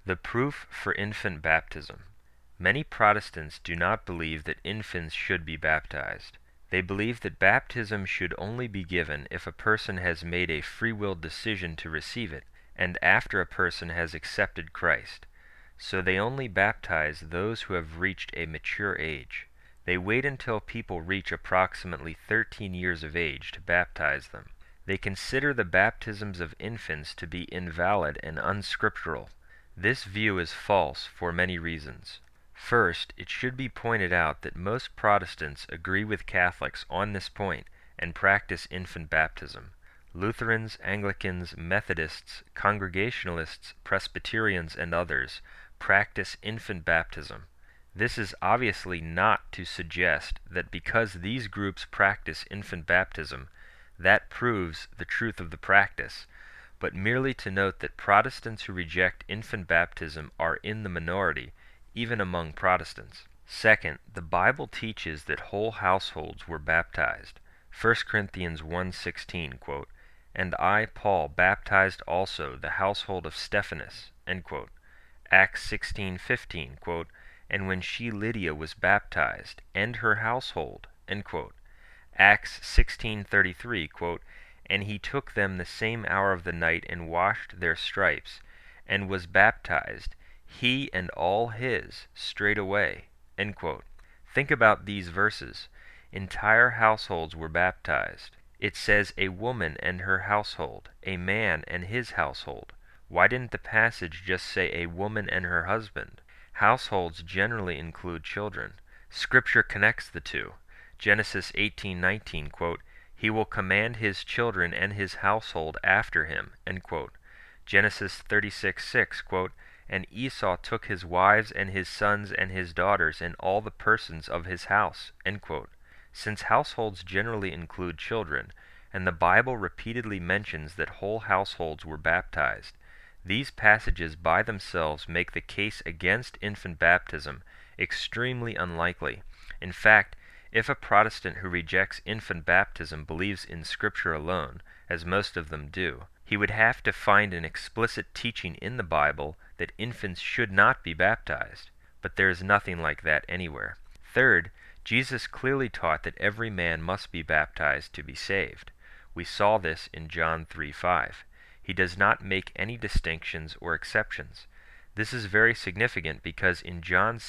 The proof for infant baptism. Many Protestants do not believe that infants should be baptized. They believe that baptism should only be given if a person has made a free-will decision to receive it, and after a person has accepted Christ. So they only baptize those who have reached a mature age. They wait until people reach approximately 13 years of age to baptize them. They consider the baptisms of infants to be invalid and unscriptural. This view is false for many reasons. First, it should be pointed out that most Protestants agree with Catholics on this point and practice infant baptism. Lutherans, Anglicans, Methodists, Congregationalists, Presbyterians, and others practice infant baptism. This is obviously not to suggest that because these groups practice infant baptism, that proves the truth of the practice, but merely to note that Protestants who reject infant baptism are in the minority, even among Protestants. Second, the Bible teaches that whole households were baptized. 1 Corinthians 1:16, quote, "And I, Paul, baptized also the household of Stephanas," end quote. Acts 16:15, quote, "And when she Lydia was baptized, and her household," end quote. Acts 16:33, quote, "And he took them the same hour of the night and washed their stripes, and was baptized, he and all his, straightway," end quote. Think about these verses. Entire households were baptized. It says a woman and her household, a man and his household. Why didn't the passage just say a woman and her husband? Households generally include children. Scripture connects the two. Genesis 18:19, quote, "He will command his children and his household after him," end quote. Genesis 36:6, quote, "And Esau took his wives and his sons and his daughters and all the persons of his house," end quote. Since households generally include children, and the Bible repeatedly mentions that whole households were baptized, these passages by themselves make the case against infant baptism extremely unlikely. In fact, if a Protestant who rejects infant baptism believes in Scripture alone, as most of them do, he would have to find an explicit teaching in the Bible that infants should not be baptized, but there is nothing like that anywhere. Third, Jesus clearly taught that every man must be baptized to be saved. We saw this in John 3:5. He does not make any distinctions or exceptions. This is very significant because in John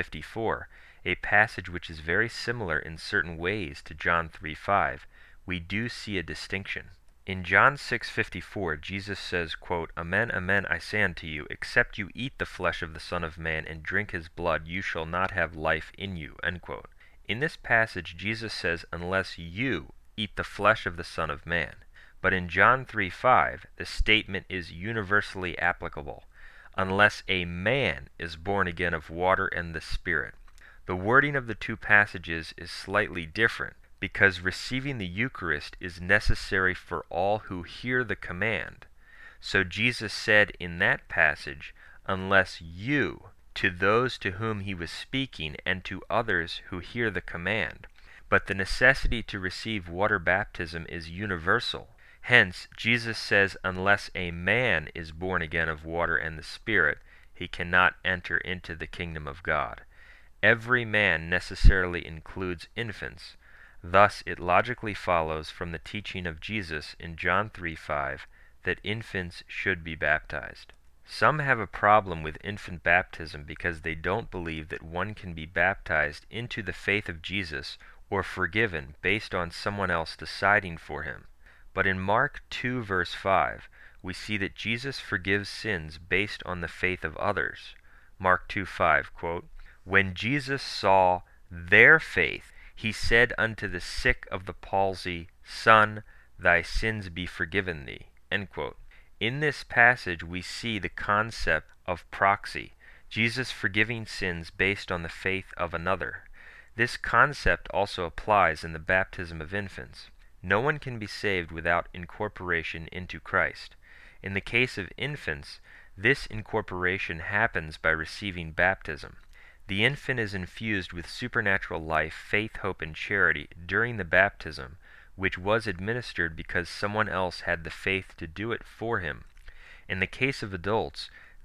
6:54, a passage which is very similar in certain ways to John 3:5, we do see a distinction. In John 6:54, Jesus says, quote, "Amen, amen, I say unto you, except you eat the flesh of the Son of Man and drink his blood, you shall not have life in you," end quote. In this passage, Jesus says, unless you eat the flesh of the Son of Man. But in John 3:5, the statement is universally applicable, unless a man is born again of water and the Spirit. The wording of the two passages is slightly different, because receiving the Eucharist is necessary for all who hear the command. So Jesus said in that passage, unless you, to those to whom he was speaking and to others who hear the command. But the necessity to receive water baptism is universal. Hence, Jesus says unless a man is born again of water and the Spirit, he cannot enter into the kingdom of God. Every man necessarily includes infants. Thus, it logically follows from the teaching of Jesus in John 3:5 that infants should be baptized. Some have a problem with infant baptism because they don't believe that one can be baptized into the faith of Jesus or forgiven based on someone else deciding for him. But in Mark 2 verse 5, we see that Jesus forgives sins based on the faith of others. Mark 2:5, quote, "When Jesus saw their faith, he said unto the sick of the palsy, Son, thy sins be forgiven thee," end quote. In this passage, we see the concept of proxy, Jesus forgiving sins based on the faith of another. This concept also applies in the baptism of infants. No one can be saved without incorporation into Christ. In the case of infants, this incorporation happens by receiving baptism. The infant is infused with supernatural life, faith, hope, and charity during the baptism, which was administered because someone else had the faith to do it for him. In the case of adults,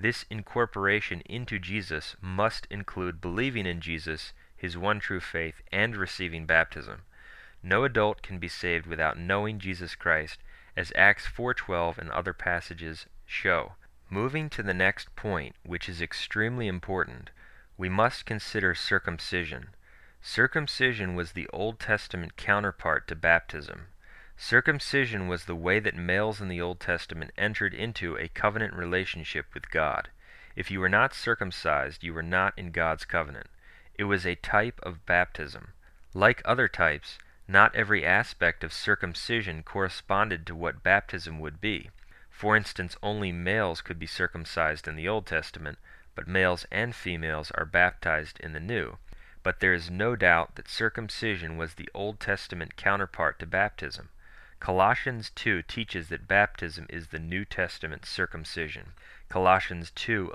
This incorporation into Jesus must include believing in Jesus, his one true faith, and receiving baptism. No adult can be saved without knowing Jesus Christ, as Acts 4:12 and other passages show. Moving to the next point, which is extremely important, we must consider circumcision. Circumcision was the Old Testament counterpart to baptism. Circumcision was the way that males in the Old Testament entered into a covenant relationship with God. If you were not circumcised, you were not in God's covenant. It was a type of baptism. Like other types, not every aspect of circumcision corresponded to what baptism would be. For instance, only males could be circumcised in the Old Testament, but males and females are baptized in the New. But there is no doubt that circumcision was the Old Testament counterpart to baptism. Colossians 2 teaches that baptism is the New Testament circumcision. Colossians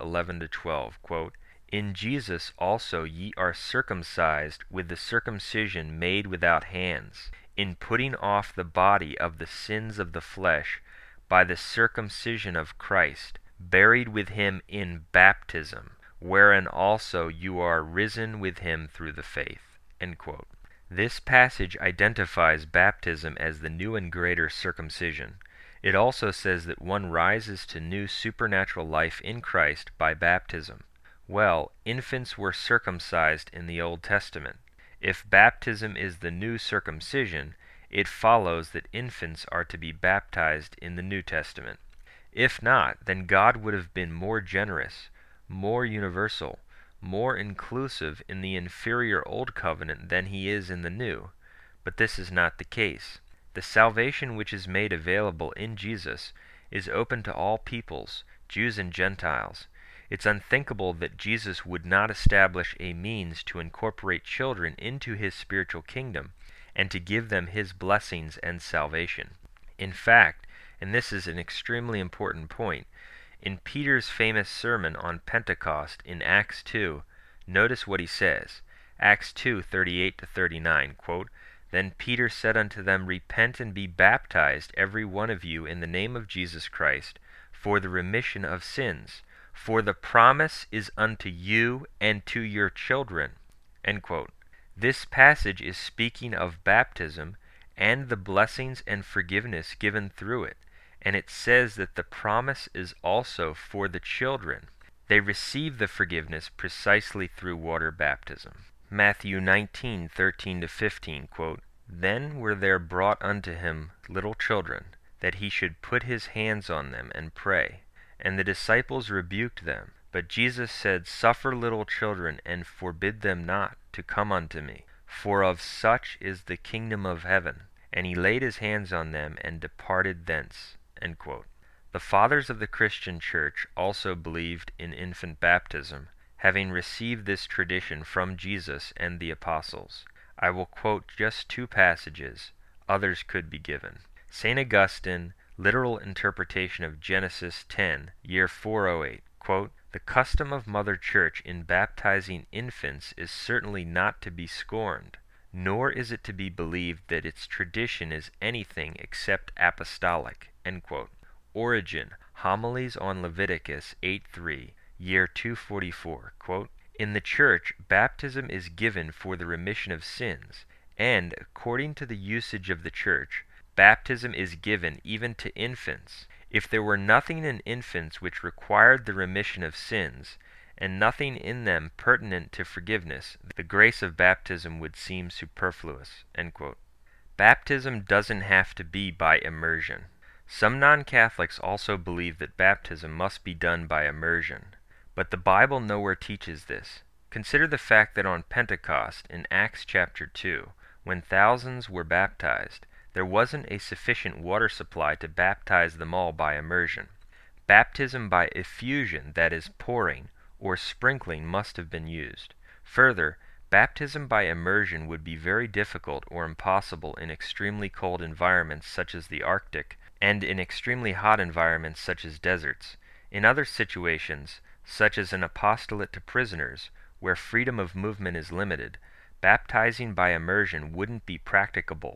2:11-12, quote, "In Jesus also ye are circumcised with the circumcision made without hands, in putting off the body of the sins of the flesh by the circumcision of Christ, buried with him in baptism, wherein also you are risen with him through the faith." End quote. This passage identifies baptism as the new and greater circumcision. It also says that one rises to new supernatural life in Christ by baptism. Well, infants were circumcised in the Old Testament. If baptism is the new circumcision, it follows that infants are to be baptized in the New Testament. If not, then God would have been more generous, more universal, more inclusive in the inferior Old Covenant than he is in the New. But this is not the case. The salvation which is made available in Jesus is open to all peoples, Jews and Gentiles. It's unthinkable that Jesus would not establish a means to incorporate children into his spiritual kingdom and to give them his blessings and salvation. In fact, and this is an extremely important point, in Peter's famous sermon on Pentecost in Acts 2, notice what he says. Acts 2:38-39, quote, "Then Peter said unto them, Repent and be baptized, every one of you, in the name of Jesus Christ, for the remission of sins. For the promise is unto you and to your children." End quote. This passage is speaking of baptism and the blessings and forgiveness given through it. And it says that the promise is also for the children. They receive the forgiveness precisely through water baptism. Matthew 19:13-15, quote, "Then were there brought unto him little children, that he should put his hands on them and pray. And the disciples rebuked them. But Jesus said, Suffer little children, and forbid them not to come unto me, for of such is the kingdom of heaven. And he laid his hands on them, and departed thence." End quote. The fathers of the Christian Church also believed in infant baptism, having received this tradition from Jesus and the apostles. I will quote just two passages. Others could be given. St. Augustine, Literal Interpretation of Genesis 10, year 408, quote, "The custom of Mother Church in baptizing infants is certainly not to be scorned, nor is it to be believed that its tradition is anything except apostolic." End quote. Origen, Homilies on Leviticus 8:3, year 244, quote, "In the Church, baptism is given for the remission of sins, and, according to the usage of the Church, baptism is given even to infants. If there were nothing in infants which required the remission of sins, and nothing in them pertinent to forgiveness, the grace of baptism would seem superfluous." End quote. Baptism doesn't have to be by immersion. Some non-Catholics also believe that baptism must be done by immersion, but the Bible nowhere teaches this. Consider the fact that on Pentecost, in Acts chapter 2, when thousands were baptized, there wasn't a sufficient water supply to baptize them all by immersion. Baptism by effusion, that is, pouring, or sprinkling must have been used. Further, baptism by immersion would be very difficult or impossible in extremely cold environments such as the Arctic, and in extremely hot environments such as deserts. In other situations, such as an apostolate to prisoners, where freedom of movement is limited, baptizing by immersion wouldn't be practicable.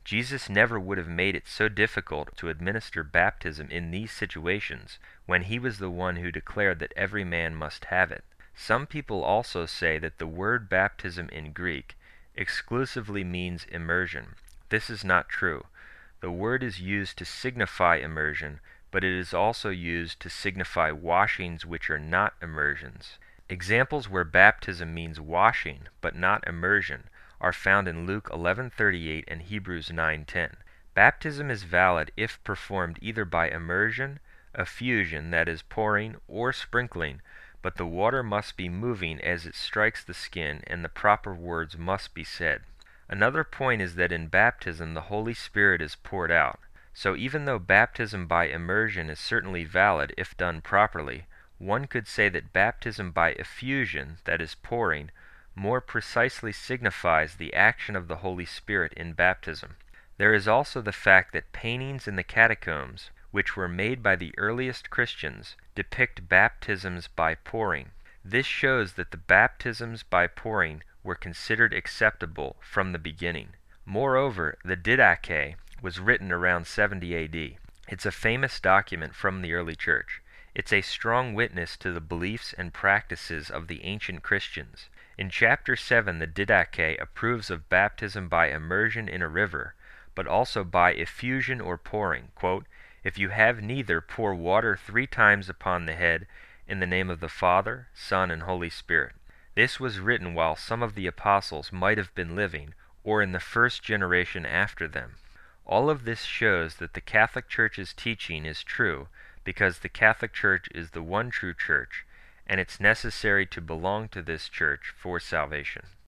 Jesus never would have made it so difficult to administer baptism in these situations when he was the one who declared that every man must have it. Some people also say that the word baptism in Greek exclusively means immersion. This is not true. The word is used to signify immersion, but it is also used to signify washings which are not immersions. Examples where baptism means washing but not immersion are found in Luke 11:38 and Hebrews 9:10. Baptism is valid if performed either by immersion, effusion, that is pouring, or sprinkling, but the water must be moving as it strikes the skin and the proper words must be said. Another point is that in baptism the Holy Spirit is poured out. So even though baptism by immersion is certainly valid if done properly, one could say that baptism by effusion, that is pouring, more precisely signifies the action of the Holy Spirit in baptism. There is also the fact that paintings in the catacombs, which were made by the earliest Christians, depict baptisms by pouring. This shows that the baptisms by pouring were considered acceptable from the beginning. Moreover, the Didache was written around 70 AD. It's a famous document from the early church. It's a strong witness to the beliefs and practices of the ancient Christians. In chapter 7, the Didache approves of baptism by immersion in a river, but also by effusion or pouring. Quote, "If you have neither, pour water 3 times upon the head, in the name of the Father, Son, and Holy Spirit." This was written while some of the apostles might have been living, or in the first generation after them. All of this shows that the Catholic Church's teaching is true, because the Catholic Church is the one true church, and it's necessary to belong to this church for salvation.